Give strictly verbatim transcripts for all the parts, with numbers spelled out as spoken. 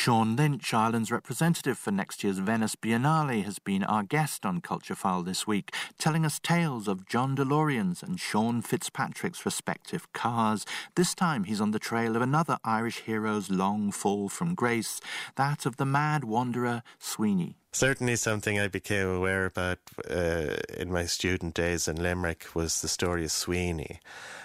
Sean Lynch, Ireland's representative for next year's Venice Biennale, has been our guest on Culture File this week, telling us tales of John DeLorean's and Sean Fitzpatrick's respective cars. This time he's on the trail of another Irish hero's long fall from grace, that of the mad wanderer Sweeney. Certainly something I became aware about uh, in my student days in Limerick was the story of Sweeney.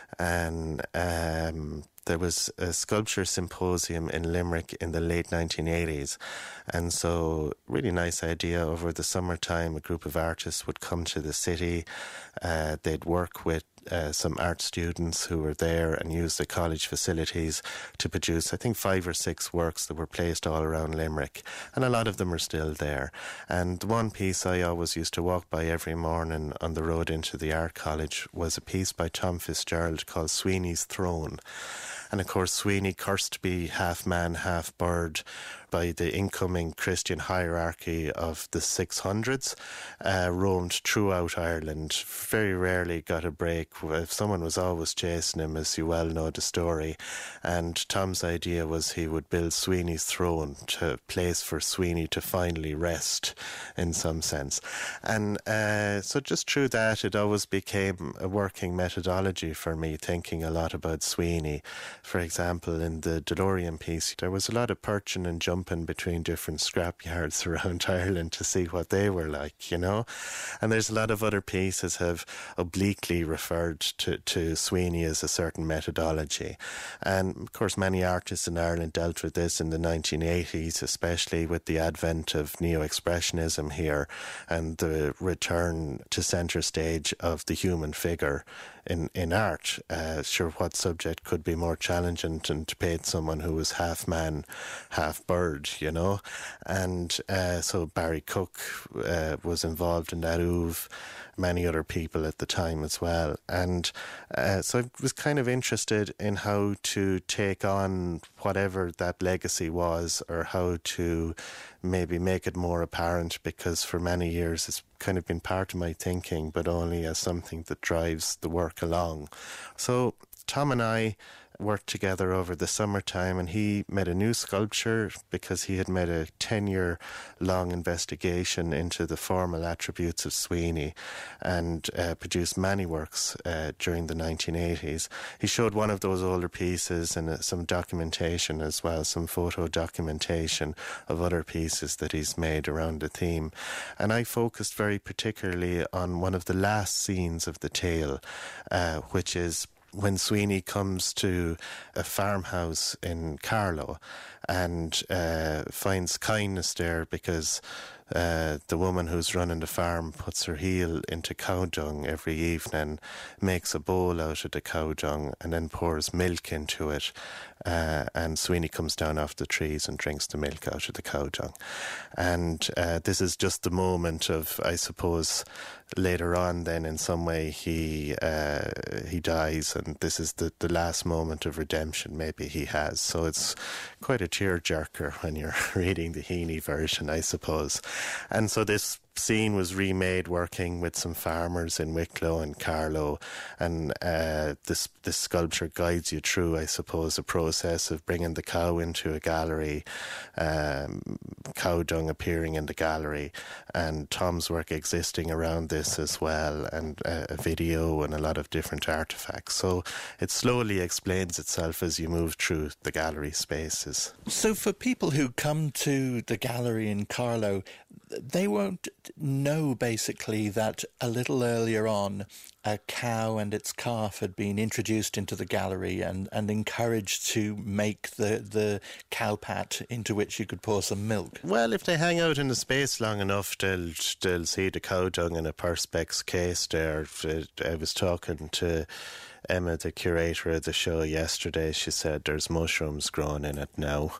And um, there was a sculpture symposium in Limerick in the late nineteen eighties. And so, really nice idea. Over the summertime, a group of artists would come to the city. Uh, they'd work with Uh, some art students who were there and used the college facilities to produce, I think, five or six works that were placed all around Limerick. And a lot of them are still there. And one piece I always used to walk by every morning on the road into the art college was a piece by Tom Fitzgerald called Sweeney's Throne. And of course, Sweeney, cursed to be half man, half bird by the incoming Christian hierarchy of the six hundreds, uh, roamed throughout Ireland, very rarely got a break. If someone was always chasing him, as you well know the story. And Tom's idea was he would build Sweeney's Throne, to place for Sweeney to finally rest, in some sense. And uh, so just through that, it always became a working methodology for me, thinking a lot about Sweeney. For example, in the DeLorean piece, there was a lot of perching and jumping between different scrapyards around Ireland to see what they were like, you know. And there's a lot of other pieces have obliquely referred to, to Sweeney as a certain methodology. And of course, many artists in Ireland dealt with this in the nineteen eighties, especially with the advent of neo-expressionism here and the return to centre stage of the human figure in, in art. Uh, sure, what subject could be more challenging than to paint someone who was half man, half bird, you know? And uh, so Barry Cook uh, was involved in that oeuvre, many other people at the time as well. And uh, so I was kind of interested in how to take on whatever that legacy was, or how to maybe make it more apparent, because for many years it's kind of been part of my thinking, but only as something that drives the work along. So Tom and I worked together over the summertime, and he made a new sculpture because he had made a ten-year long investigation into the formal attributes of Sweeney and uh, produced many works uh, during the nineteen eighties. He showed one of those older pieces and uh, some documentation as well, some photo documentation of other pieces that he's made around the theme. And I focused very particularly on one of the last scenes of the tale, uh, which is when Sweeney comes to a farmhouse in Carlow and uh, finds kindness there because uh, the woman who's running the farm puts her heel into cow dung every evening, makes a bowl out of the cow dung and then pours milk into it. Uh, and Sweeney comes down off the trees and drinks the milk out of the cow dung. And uh, this is just the moment of, I suppose, later on then in some way he uh, he dies, and this is the, the last moment of redemption maybe he has. So it's quite a tear-jerker when you're reading the Heaney version, I suppose. And so this scene was remade working with some farmers in Wicklow and Carlow, and uh, this this sculpture guides you through, I suppose, a process of bringing the cow into a gallery, um, cow dung appearing in the gallery, and Tom's work existing around this as well, and uh, a video and a lot of different artefacts. So it slowly explains itself as you move through the gallery spaces. So for people who come to the gallery in Carlow, they won't know basically that a little earlier on a cow and its calf had been introduced into the gallery and, and encouraged to make the, the cow pat into which you could pour some milk. Well, if they hang out in the space long enough, they'll, they'll see the cow dung in a Perspex case there. I was talking to Emma, the curator of the show, yesterday. She said there's mushrooms growing in it now.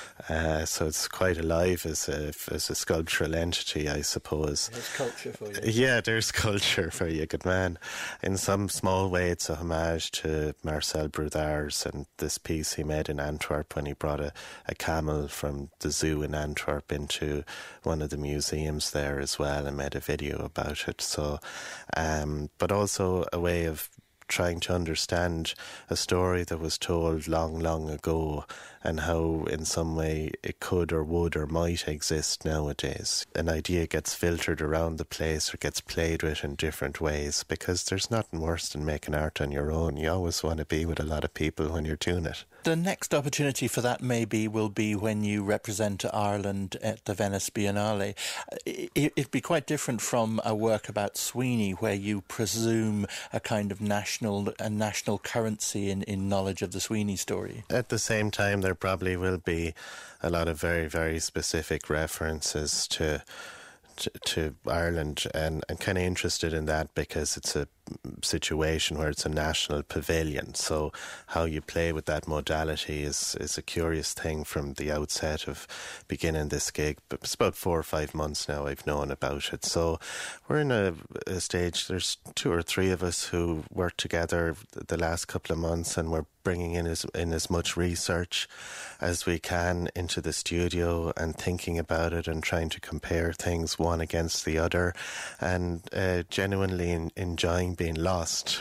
Uh, so it's quite alive as a, as a sculptural entity, I suppose. There's culture for you. Yeah, there's culture for you, good man. In some small way, it's a homage to Marcel Brudars and this piece he made in Antwerp when he brought a, a camel from the zoo in Antwerp into one of the museums there as well and made a video about it. So, um, but also a way of trying to understand a story that was told long, long ago and how in some way it could or would or might exist nowadays. An idea gets filtered around the place or gets played with in different ways, because there's nothing worse than making art on your own. You always want to be with a lot of people when you're doing it. The next opportunity for that maybe will be when you represent Ireland at the Venice Biennale. It'd be quite different from a work about Sweeney, where you presume a kind of national a national currency in, in knowledge of the Sweeney story. At the same time, there probably will be a lot of very, very specific references to to, to Ireland, and I'm kind of interested in that because it's a situation where it's a national pavilion. So how you play with that modality is, is a curious thing from the outset of beginning this gig. But it's about four or five months now I've known about it. So we're in a, a stage, there's two or three of us who worked together the last couple of months, and we're bringing in as, in as much research as we can into the studio and thinking about it and trying to compare things one against the other, and uh, genuinely in, enjoying being lost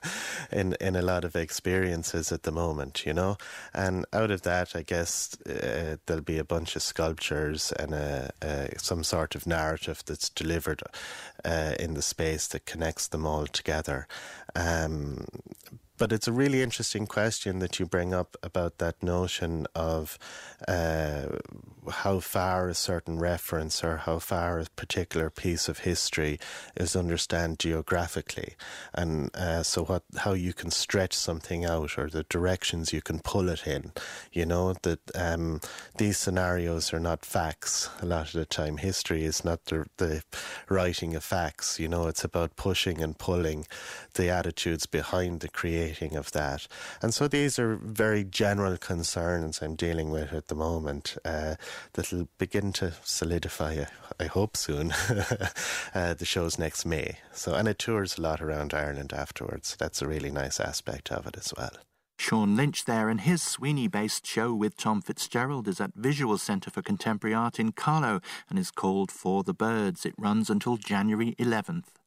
in in a lot of experiences at the moment, you know. And out of that, I guess uh, there'll be a bunch of sculptures and a, a, some sort of narrative that's delivered uh, in the space that connects them all together. Um, But it's a really interesting question that you bring up about that notion of uh, how far a certain reference or how far a particular piece of history is understood geographically, and uh, so what how you can stretch something out or the directions you can pull it in. You know, that um, these scenarios are not facts a lot of the time. History is not the, the writing of facts. You know, it's about pushing and pulling the attitudes behind the creating of that. And so these are very general concerns I'm dealing with at the moment uh, that'll begin to solidify, I hope soon, uh, the show's next May. So, and it tours a lot around Ireland afterwards. That's a really nice aspect of it as well. Shaun Lynch there, and his Sweeney-based show with Tom Fitzgerald is at Visual Centre for Contemporary Art in Carlow and is called For the Birds. It runs until January eleventh.